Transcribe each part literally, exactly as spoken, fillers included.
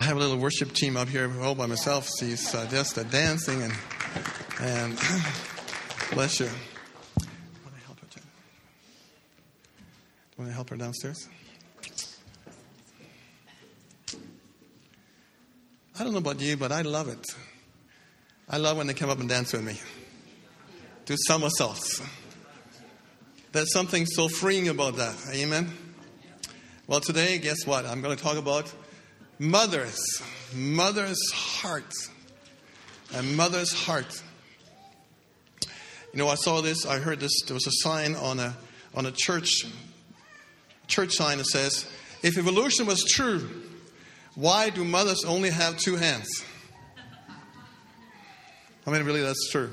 have a little worship team up here all by myself. She's uh, just uh, dancing and and bless you. Want to help her? Jen? Want to help her downstairs? I don't know about you, but I love it. I love when they come up and dance with me. Do somersaults. There's something so freeing about that. Amen? Well, today, guess what? I'm going to talk about mothers. Mother's heart. A mother's heart. You know, I saw this. I heard this. There was a sign on a on a church church sign that says, "If evolution was true, why do mothers only have two hands?" I mean, really, that's true.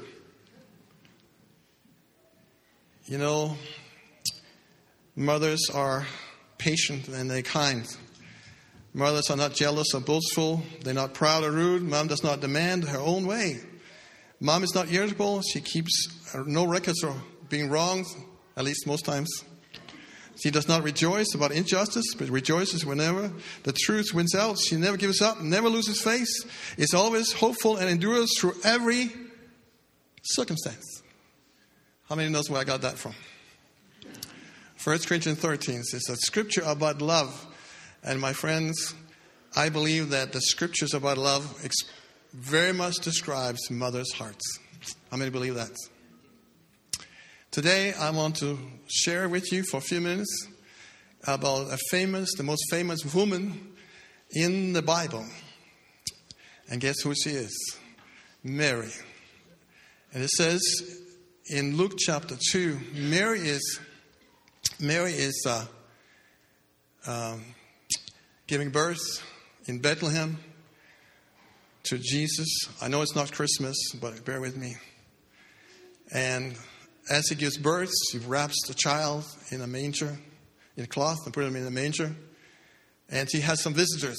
You know, mothers are patient and they're kind. Mothers are not jealous or boastful. They're not proud or rude. Mom does not demand her own way. Mom is not irritable. She keeps no records of being wrong, at least most times. She does not rejoice about injustice, but rejoices whenever the truth wins out. She never gives up, never loses face, is always hopeful and endures through every circumstance. How many knows where I got that from? First Corinthians thirteen says a scripture about love. And my friends, I believe that the scriptures about love ex- very much describes mothers' hearts. How many believe that? Today, I want to share with you for a few minutes about a famous, the most famous woman in the Bible. And guess who she is? Mary. And it says in Luke chapter two, Mary is Mary is uh, um, giving birth in Bethlehem to Jesus. I know it's not Christmas, but bear with me. And as he gives birth, he wraps the child in a manger, in a cloth, and put him in a manger. And he has some visitors.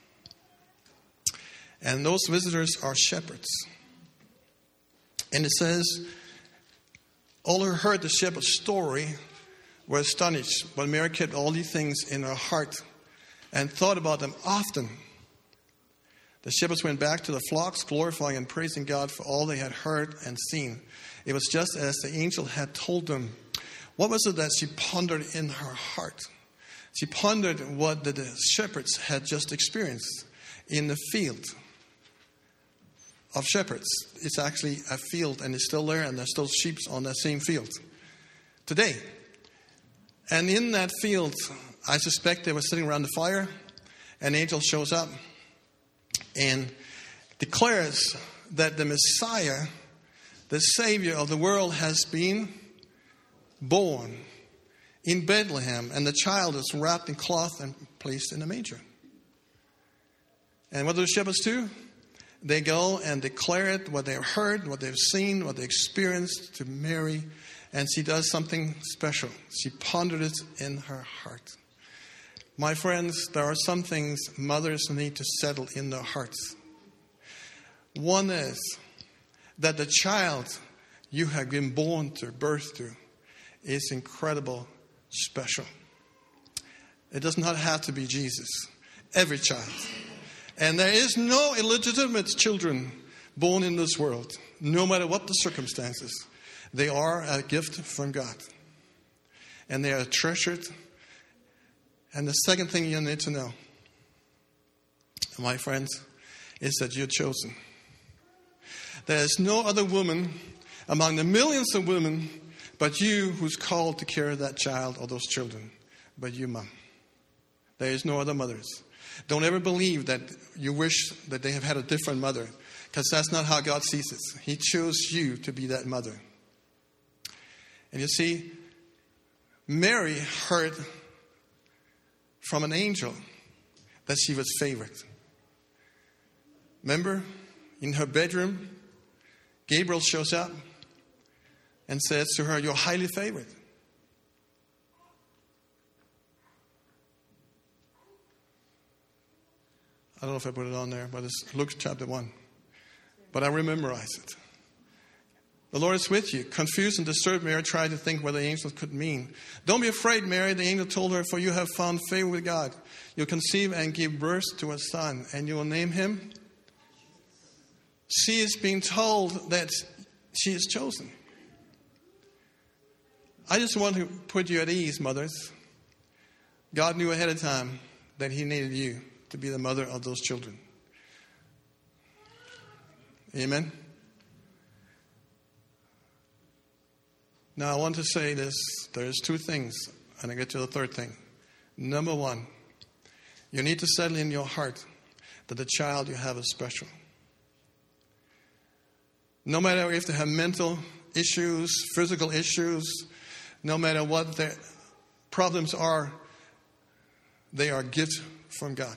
And those visitors are shepherds. And it says, all who heard the shepherd's story were astonished, but Mary kept all these things in her heart and thought about them often. The shepherds went back to the flocks, glorifying and praising God for all they had heard and seen. It was just as the angel had told them. What was it that she pondered in her heart? She pondered what the shepherds had just experienced in the field of shepherds. It's actually a field, and it's still there, and there's still sheep on that same field today. And in that field, I suspect they were sitting around the fire. An angel shows up and declares that the Messiah, the Savior of the world, has been born in Bethlehem. And the child is wrapped in cloth and placed in a manger. And what do the shepherds do? They go and declare it, what they've heard, what they've seen, what they experienced, to Mary. And she does something special. She pondered it in her heart. My friends, there are some things mothers need to settle in their hearts. One is that the child you have been born to, birth to, is incredible, special. It does not have to be Jesus. Every child. And there is no illegitimate children born in this world, no matter what the circumstances. They are a gift from God. And they are treasured. And the second thing you need to know, my friends, is that you're chosen. There is no other woman among the millions of women but you who's called to carry that child or those children, but you, mom. There is no other mothers. Don't ever believe that you wish that they have had a different mother, because that's not how God sees it. He chose you to be that mother. And you see, Mary heard from an angel that she was favored. Remember, in her bedroom, Gabriel shows up and says to her, "You're highly favored." I don't know if I put it on there, but it's Luke chapter one. But I will memorize it. The Lord is with you. Confused and disturbed, Mary tried to think what the angel could mean. Don't be afraid, Mary, the angel told her, for you have found favor with God. You'll conceive and give birth to a son, and you will name him. She is being told that she is chosen. I just want to put you at ease, mothers. God knew ahead of time that he needed you to be the mother of those children. Amen. Now I want to say this. There's two things, and I get to the third thing. Number one, you need to settle in your heart that the child you have is special. No matter if they have mental issues, physical issues, no matter what their problems are, they are a gift from God.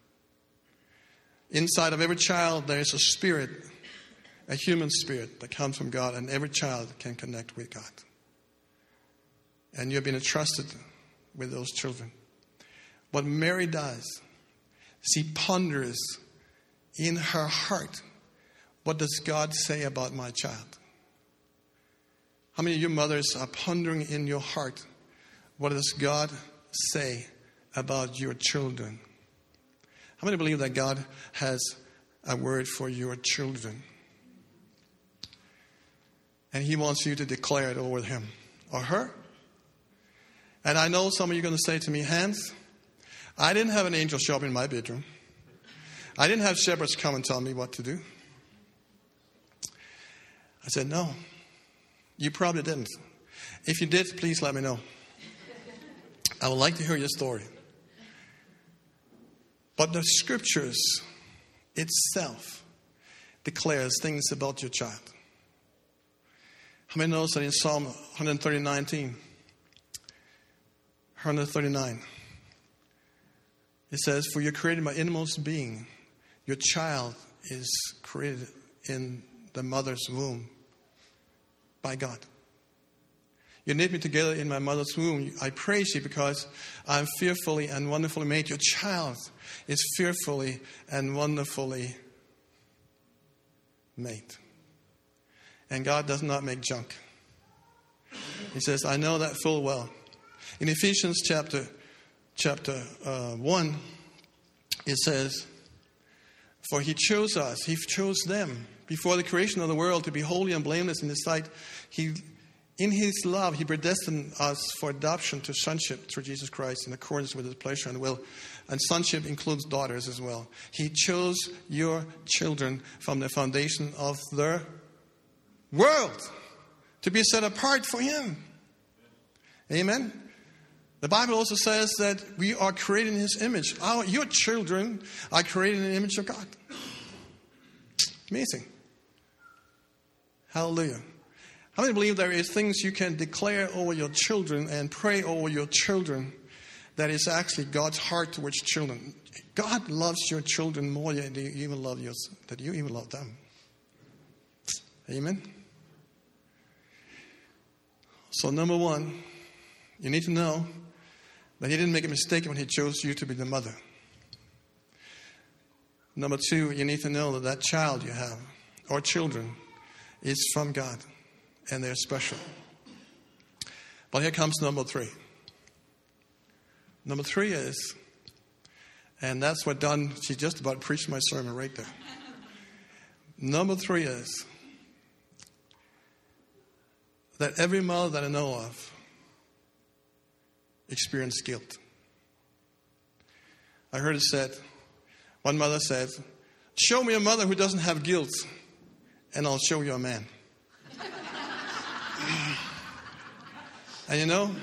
Inside of every child, there is a spirit, a human spirit that comes from God, and every child can connect with God. And you have been entrusted with those children. What Mary does, she ponders in her heart, what does God say about my child? How many of you mothers are pondering in your heart, what does God say about your children? How many believe that God has a word for your children? And he wants you to declare it over him or her. And I know some of you are going to say to me, Hans, I didn't have an angel show up in my bedroom. I didn't have shepherds come and tell me what to do. I said, no, you probably didn't. If you did, please let me know. I would like to hear your story. But the scriptures itself declares things about your child. How many knows that in Psalm one thirty-nine, one thirty-nine, it says, for you created my inmost being. Your child is created in the mother's womb by God. You knit me together in my mother's womb. I praise you because I'm fearfully and wonderfully made. Your child is fearfully and wonderfully made. And God does not make junk. He says, I know that full well. In Ephesians chapter chapter uh, one, it says, for he chose us, he chose them before the creation of the world to be holy and blameless in his sight. He, in his love, he predestined us for adoption to sonship through Jesus Christ in accordance with his pleasure and will. And sonship includes daughters as well. He chose your children from the foundation of the world to be set apart for him. Amen. The Bible also says that we are created in his image. Our, your children are created in the image of God. Amazing. Hallelujah. How many believe there is things you can declare over your children and pray over your children that is actually God's heart towards children? God loves your children more than you even love yours, that you even love them. Amen. So number one, you need to know that he didn't make a mistake when he chose you to be the mother. Number two, you need to know that that child you have, or children, is from God, and they're special. But here comes number three. Number three is, and that's what Don, she just about preached my sermon right there. Number three is that every mother that I know of experienced guilt. I heard it said, one mother said, show me a mother who doesn't have guilt, and I'll show you a man. And you know,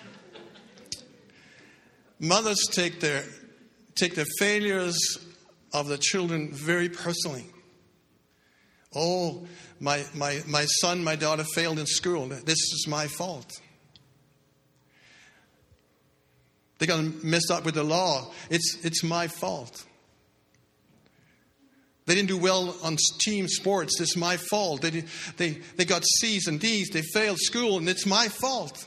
mothers take their take the failures of the children very personally. Oh, my my my son, my daughter failed in school. This is my fault. They got messed up with the law. It's it's my fault. They didn't do well on team sports. It's my fault. They they they got C's and D's. They failed school, and it's my fault.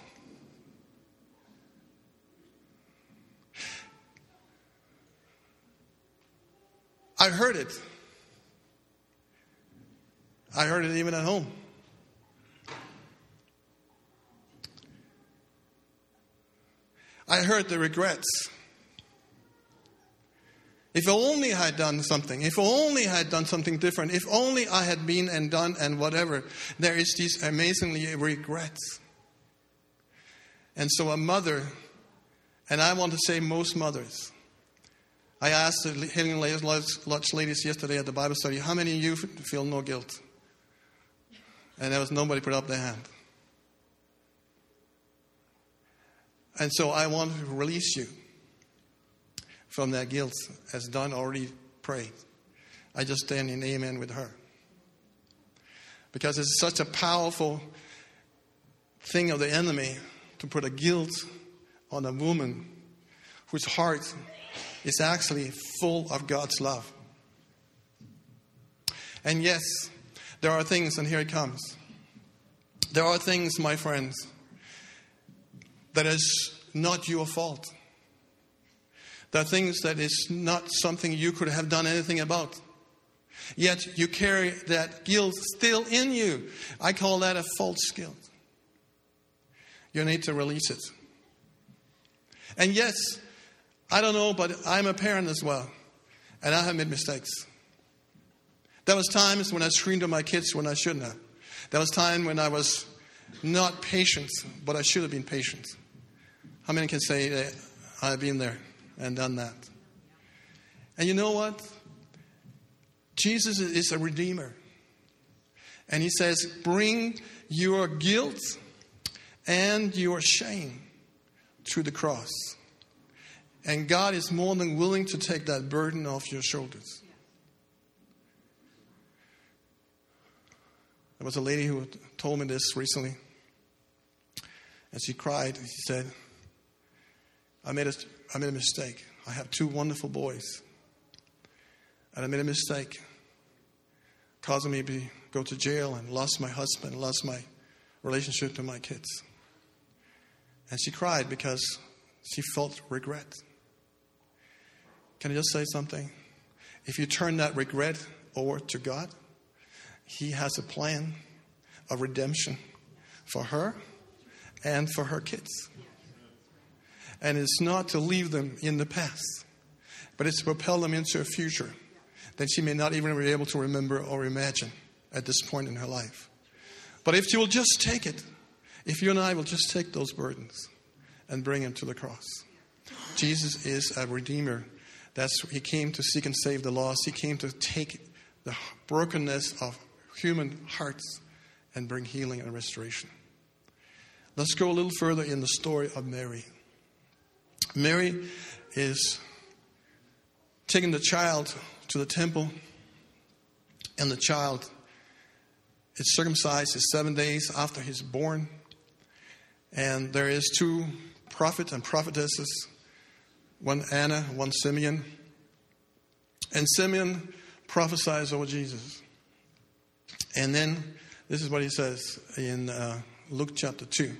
I heard it. I heard it even at home. I heard the regrets. If only I had done something. If only I had done something different. If only I had been and done and whatever. There is these amazingly regrets. And so a mother, and I want to say most mothers. I asked the Healing Lodge ladies yesterday at the Bible study, how many of you feel no guilt? And there was nobody put up their hand. And so I want to release you from that guilt, as Don already prayed. I just stand in amen with her. Because it's such a powerful thing of the enemy to put a guilt on a woman whose heart is actually full of God's love. And yes, there are things, and here it comes. There are things, my friends, that is not your fault. There are things that is not something you could have done anything about. Yet you carry that guilt still in you. I call that a false guilt. You need to release it. And yes, I don't know, but I'm a parent as well. And I have made mistakes. There was times when I screamed at my kids when I shouldn't have. There was time when I was not patient, but I should have been patient. How many can say that I've been there and done that? And you know what? Jesus is a redeemer. And he says, bring your guilt and your shame to the cross. And God is more than willing to take that burden off your shoulders. There was a lady who told me this recently. And she cried. She said, I made a, I made a mistake. I have two wonderful boys. And I made a mistake, causing me to go to jail and lost my husband, lost my relationship to my kids. And she cried because she felt regret. Can I just say something? If you turn that regret over to God, He has a plan of redemption for her and for her kids. And it's not to leave them in the past, but it's to propel them into a future that she may not even be able to remember or imagine at this point in her life. But if she will just take it, if you and I will just take those burdens and bring them to the cross. Jesus is a redeemer. That's He came to seek and save the lost. He came to take the brokenness of human hearts and bring healing and restoration. Let's go a little further in the story of Mary. Mary is taking the child to the temple, and the child is circumcised is seven days after he's born. And there is two prophets and prophetesses, one Anna, one Simeon. And Simeon prophesies over Jesus. And then this is what he says in uh, Luke chapter two.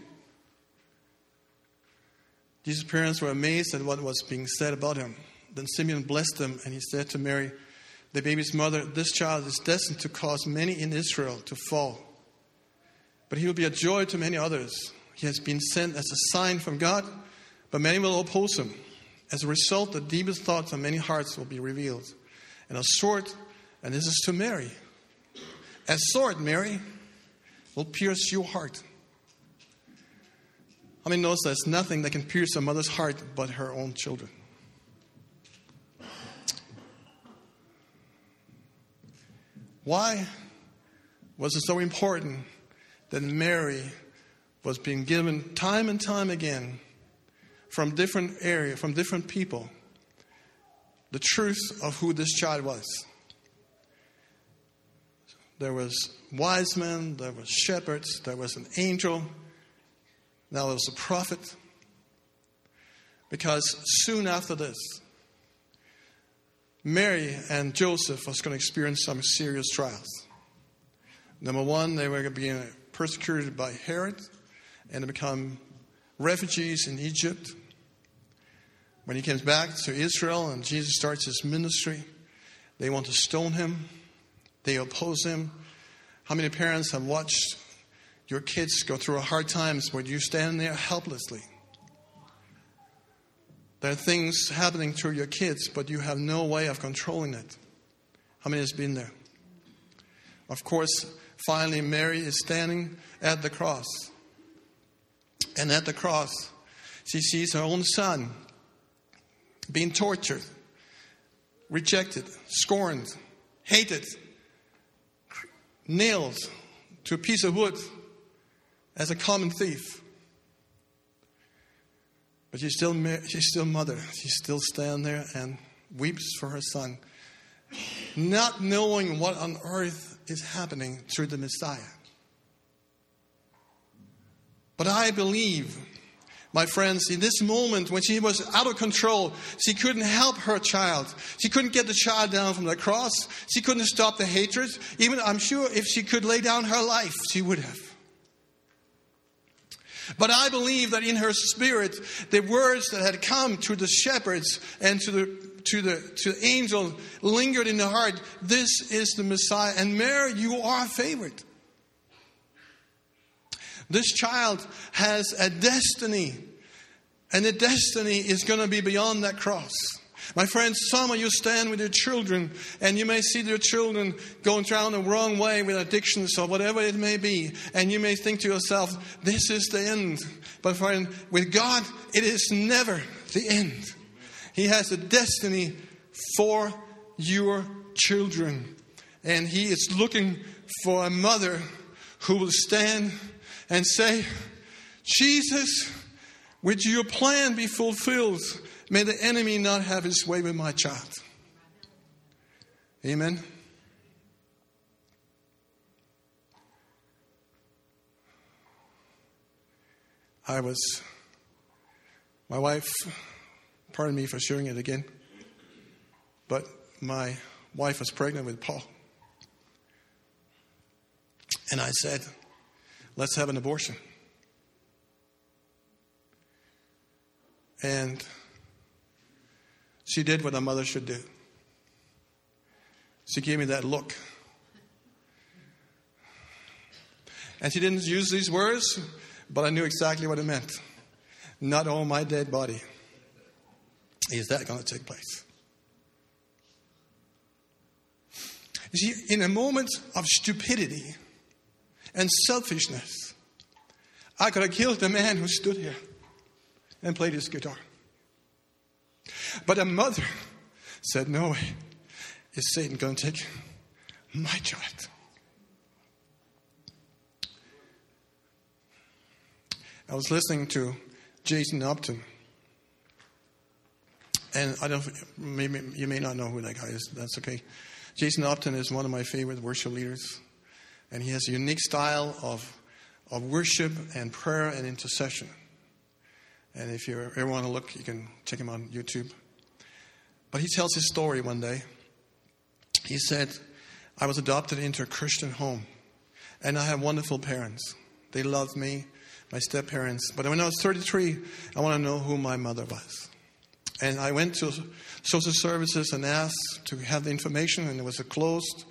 Jesus' parents were amazed at what was being said about him. Then Simeon blessed them, and he said to Mary, the baby's mother, this child is destined to cause many in Israel to fall. But he will be a joy to many others. He has been sent as a sign from God, but many will oppose him. As a result, the deepest thoughts of many hearts will be revealed. And a sword, and this is to Mary, a sword, Mary, will pierce your heart. How many knows there's nothing that can pierce a mother's heart but her own children? Why was it so important that Mary was being given time and time again from different areas, from different people, the truth of who this child was? There was wise men, there was shepherds, there was an angel, now there was a prophet. Because soon after this, Mary and Joseph was going to experience some serious trials. Number one, they were going to be persecuted by Herod and to become refugees in Egypt. When he comes back to Israel and Jesus starts his ministry, they want to stone him. They oppose him. How many parents have watched your kids go through hard times where you stand there helplessly? There are things happening to your kids, but you have no way of controlling it. How many has been there? Of course, finally Mary is standing at the cross. And at the cross, she sees her own son being tortured, rejected, scorned, hated, nailed to a piece of wood as a common thief. But she's still, she's still mother. She still stands there and weeps for her son, not knowing what on earth is happening through the Messiah. But I believe, my friends, in this moment when she was out of control, she couldn't help her child. She couldn't get the child down from the cross. She couldn't stop the hatred. Even, I'm sure, if she could lay down her life, she would have. But I believe that in her spirit, the words that had come to the shepherds and to the to the to the angel lingered in the heart. This is the Messiah. And Mary, you are favored. This child has a destiny. And the destiny is going to be beyond that cross. My friends, some of you stand with your children and you may see your children going down the wrong way with addictions or whatever it may be. And you may think to yourself, this is the end. But friend, with God, it is never the end. He has a destiny for your children. And He is looking for a mother who will stand and say, Jesus, would your plan be fulfilled? May the enemy not have his way with my child. Amen. I was, my wife, pardon me for sharing it again, but my wife was pregnant with Paul. And I said, let's have an abortion. And she did what a mother should do. She gave me that look. And she didn't use these words, but I knew exactly what it meant. Not on my dead body is that going to take place. You see, in a moment of stupidity and selfishness, I could have killed the man who stood here and played his guitar. But a mother said, no way is Satan going to take my child. I was listening to Jason Upton. And I don't, maybe you may not know who that guy is. That's okay. Jason Upton is one of my favorite worship leaders. And he has a unique style of, of worship and prayer and intercession. And if you ever want to look, you can check him on YouTube. But he tells his story one day. He said, I was adopted into a Christian home. And I have wonderful parents. They loved me, my step-parents. But when I was thirty-three, I want to know who my mother was. And I went to social services and asked to have the information. And it was a closed,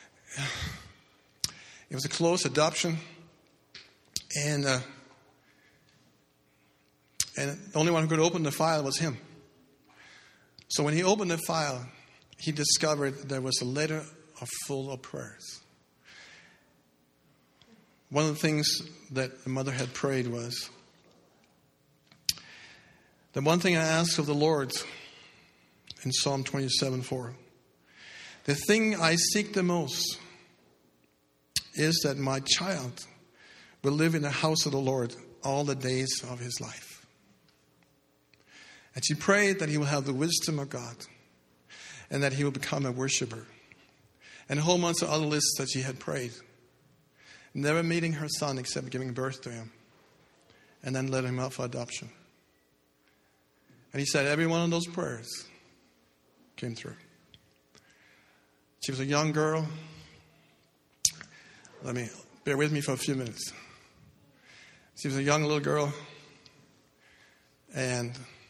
it was a closed adoption. And, uh, and the only one who could open the file was him. So when he opened the file, he discovered there was a letter of full of prayers. One of the things that the mother had prayed was, the one thing I ask of the Lord in Psalm twenty-seven four, the thing I seek the most is that my child will live in the house of the Lord all the days of his life. And she prayed that he will have the wisdom of God and that he will become a worshiper. And a whole bunch of other lists that she had prayed. Never meeting her son except giving birth to him. And then letting him out for adoption. And he said every one of those prayers came through. She was a young girl. Let me, bear with me for a few minutes. She was a young little girl. And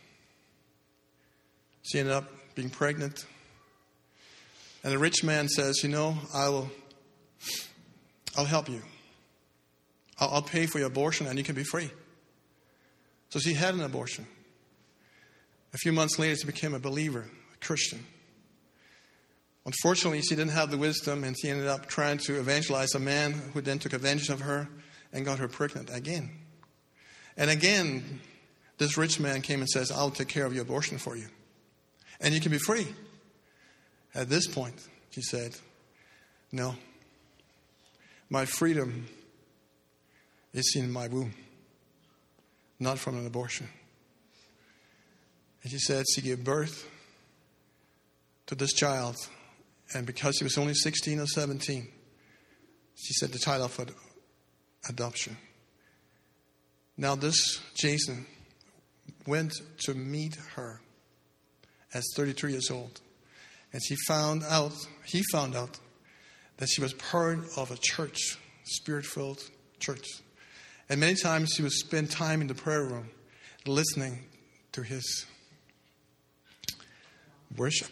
she ended up being pregnant. And the rich man says, you know, I will, I'll help you. I'll, I'll pay for your abortion and you can be free. So she had an abortion. A few months later, she became a believer, a Christian. Unfortunately, she didn't have the wisdom, and she ended up trying to evangelize a man who then took advantage of her and got her pregnant again. And again, this rich man came and says, I'll take care of your abortion for you. And you can be free. At this point, she said, no, my freedom is in my womb, not from an abortion. And she said she gave birth to this child. And because he was only sixteen or seventeen, she said the child offered adoption. Now this Jason went to meet her as thirty-three years old. And she found out, he found out that she was part of a church, spirit-filled church. And many times she would spend time in the prayer room listening to his worship.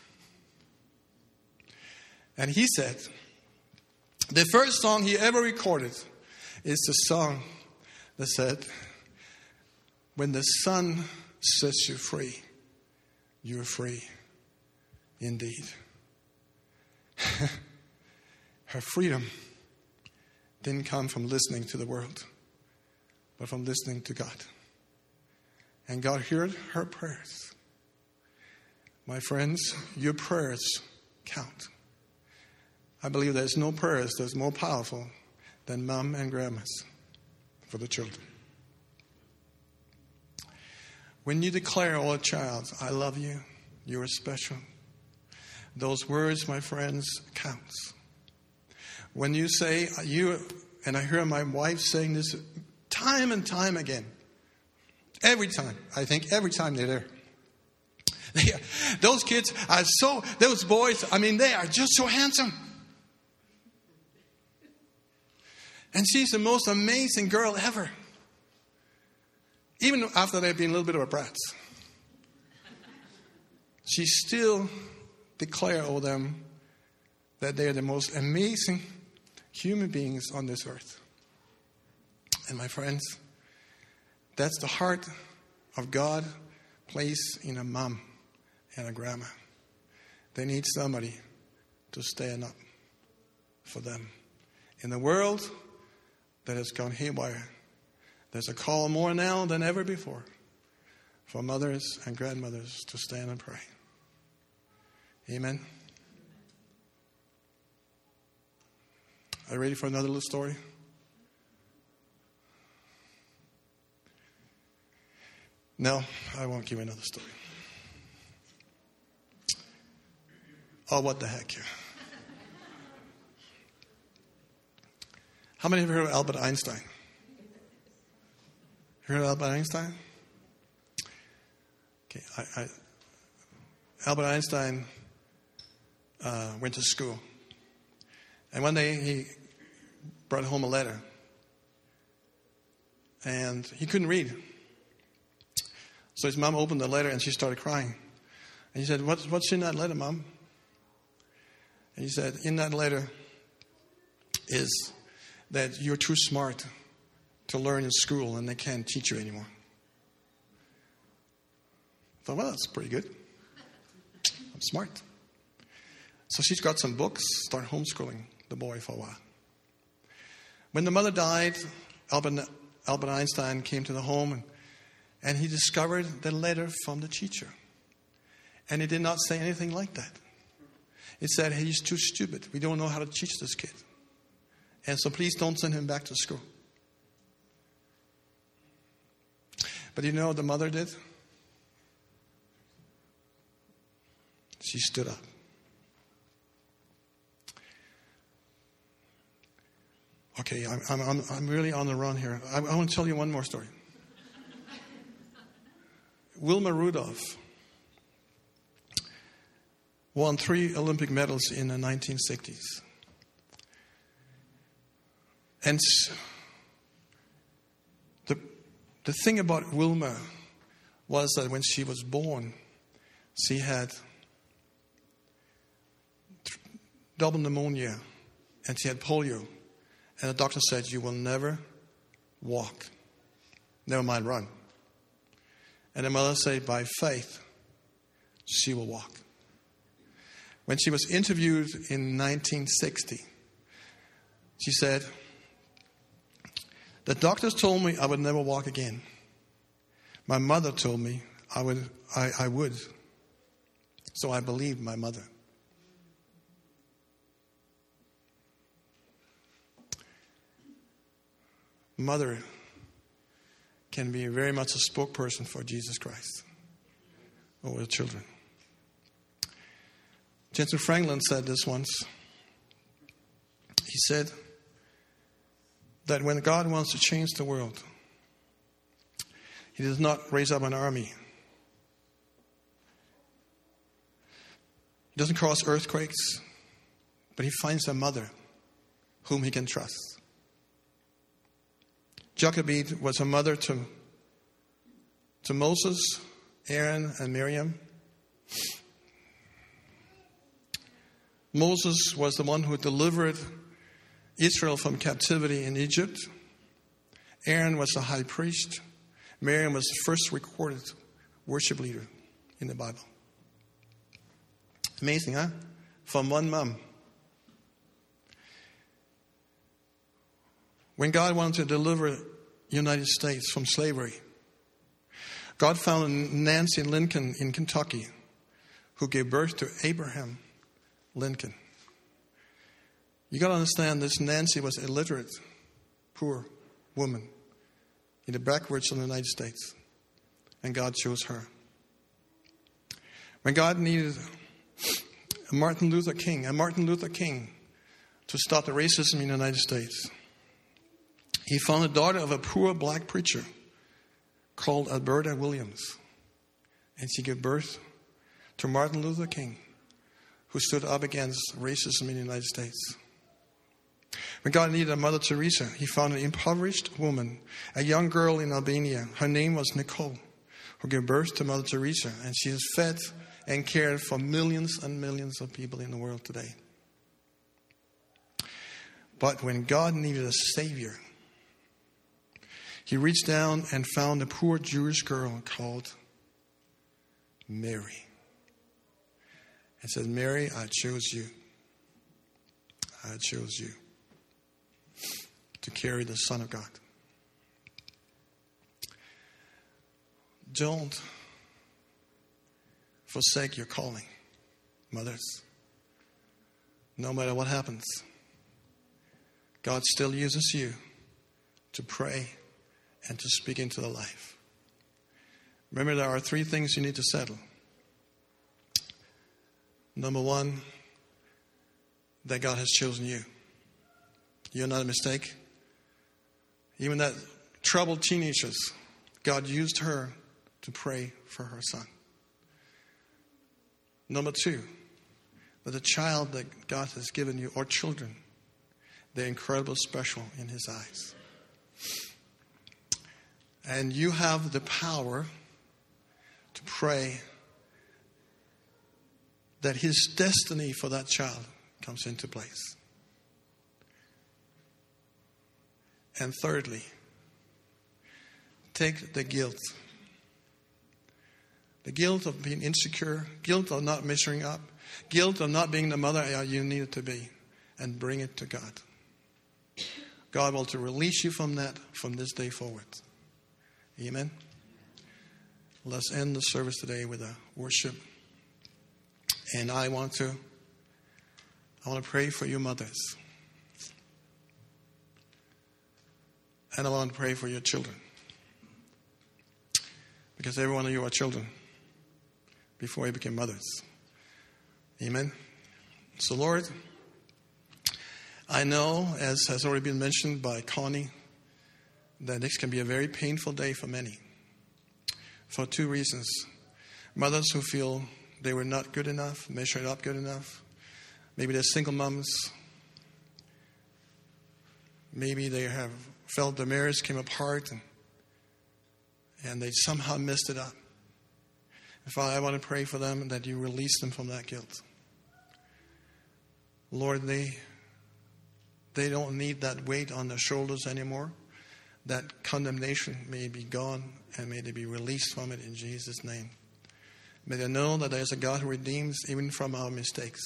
And he said, the first song he ever recorded is the song that said, when the Son sets you free, you are free indeed. Her freedom didn't come from listening to the world, but from listening to God. And God heard her prayers. My friends, your prayers count. I believe there's no prayers that's more powerful than mom and grandma's for the children. When you declare, oh child, I love you, you are special, those words, my friends, counts. When you say, you, and I hear my wife saying this time and time again, every time, I think every time they're there. They are, those kids are so, those boys, I mean, they are just so handsome. And she's the most amazing girl ever. Even after they've been a little bit of a brat. She still declares over them that they are the most amazing human beings on this earth. And my friends, that's the heart of God placed in a mom and a grandma. They need somebody to stand up for them. In the world that has gone haywire, there's a call more now than ever before for mothers and grandmothers to stand and pray. Amen. Are you ready for another little story? No, I won't give you another story. Oh, what the heck. How many of you heard of Albert Einstein? Heard of Albert Einstein? Okay, I, I, Albert Einstein uh, went to school. And one day he brought home a letter. And he couldn't read. So his mom opened the letter and she started crying. And he said, what's, what's in that letter, Mom? And he said, in that letter is that you're too smart to learn in school and they can't teach you anymore. I thought, well, that's pretty good. I'm smart. So she's got some books, started homeschooling the boy for a while. When the mother died, Albert, Albert Einstein came to the home and, and he discovered the letter from the teacher. And it did not say anything like that. It said, hey, he's too stupid. We don't know how to teach this kid. And so please don't send him back to school. But you know what the mother did? She stood up. Okay, I'm, I'm, I'm really on the run here. I, I want to tell you one more story. Wilma Rudolph won three Olympic medals in the nineteen sixties. And the, the thing about Wilma was that when she was born, she had double pneumonia and she had polio. And the doctor said, you will never walk. Never mind run. And the mother said, by faith, she will walk. When she was interviewed in nineteen sixty, she said, the doctors told me I would never walk again. My mother told me I would. I, I would. So I believed my mother. Mother can be very much a spokesperson for Jesus Christ over the children. Jensen Franklin said this once. He said that when God wants to change the world, He does not raise up an army. He doesn't cause earthquakes, but He finds a mother whom He can trust. Jochebed was a mother to, to Moses, Aaron, and Miriam. Moses was the one who delivered Israel from captivity in Egypt. Aaron was the high priest. Miriam was the first recorded worship leader in the Bible. Amazing, huh? From one mom. When God wanted to deliver the United States from slavery, God found Nancy Lincoln in Kentucky, who gave birth to Abraham Lincoln. You got to understand, this Nancy was illiterate, poor woman in the backwoods of the United States, and God chose her. When God needed a Martin Luther King, a Martin Luther King to stop the racism in the United States, He found the daughter of a poor black preacher called Alberta Williams. And she gave birth to Martin Luther King, who stood up against racism in the United States. When God needed a Mother Teresa, He found an impoverished woman, a young girl in Albania. Her name was Nicole, who gave birth to Mother Teresa. And she has fed and cared for millions and millions of people in the world today. But when God needed a Savior, He reached down and found a poor Jewish girl called Mary. And said, Mary, I chose you. I chose you to carry the Son of God. Don't forsake your calling, mothers. No matter what happens, God still uses you to pray and to speak into the life. Remember, there are three things you need to settle. Number one, that God has chosen you. You're not a mistake. Even that troubled teenagers, God used her to pray for her son. Number two, that the child that God has given you, or children, they're incredibly special in His eyes. And you have the power to pray that His destiny for that child comes into place. And thirdly, take the guilt. The guilt of being insecure, guilt of not measuring up, guilt of not being the mother you needed to be, and bring it to God. God will to release you from that from this day forward. Amen. Let's end the service today with a worship. And I want to I want to pray for your mothers. And I want to pray for your children. Because every one of you are children before you became mothers. Amen. So Lord, I know, as has already been mentioned by Connie, that this can be a very painful day for many. For two reasons. Mothers who feel they were not good enough, measured up good enough. Maybe they're single moms. Maybe they have felt their marriage came apart and, and they somehow messed it up. And Father, I want to pray for them that you release them from that guilt. Lord, they, they don't need that weight on their shoulders anymore. that condemnation may be gone and may they be released from it in Jesus' name. May they know that there's a God who redeems even from our mistakes.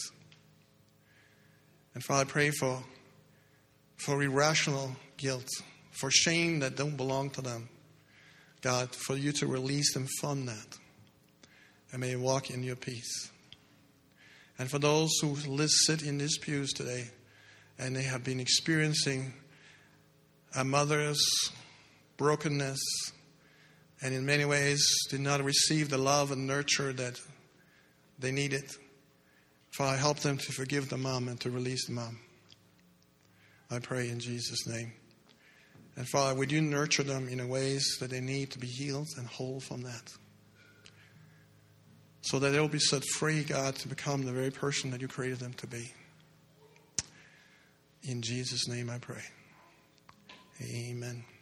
And Father, I pray for, for irrational guilt, for shame that don't belong to them. God, for you to release them from that. And may they walk in your peace. And for those who sit in these pews today and they have been experiencing a mother's brokenness and in many ways did not receive the love and nurture that they needed, Father, help them to forgive the mom and to release the mom. I pray in Jesus' name. And Father, would you nurture them in ways that they need to be healed and whole from that? So that they will be set free, God, to become the very person that you created them to be. In Jesus' name I pray. Amen.